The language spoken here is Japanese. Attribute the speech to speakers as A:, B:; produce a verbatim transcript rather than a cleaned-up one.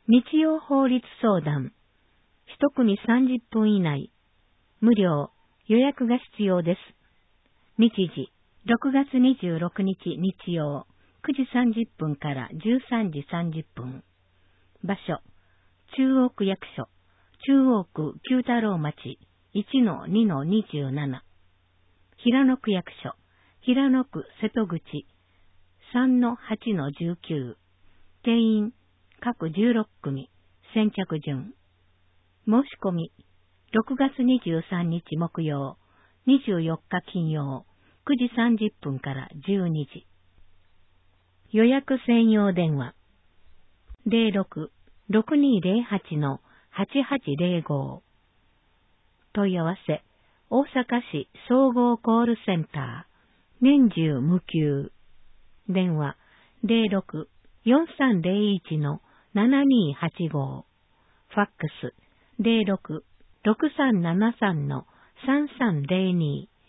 A: 日曜法律相談。一組さんじゅっぷん以内。無料。予約が必要です。日時、ろくがつにじゅうろくにち日曜、くじさんじゅっぷんからじゅうさんじさんじゅっぷん。場所、中央区役所、中央区九太郎町 いちのにのにじゅうなな。平野区役所、平野区瀬戸口 さんのはちのじゅうきゅう。定員、各じゅうろっくみ、先着順。申し込み、ろくがつにじゅうさんにち木曜、にじゅうよっか金曜、くじさんじゅっぷんからじゅうにじ。予約専用電話、ゼロろく ろくにーゼロはち のはちはちゼロご。問い合わせ、大阪市総合コールセンター、年中無休。電話、ゼロろく よんさんゼロいち のななにーはちご。ファックス、ゼロろく ろくさんななさんのさんさんゼロに。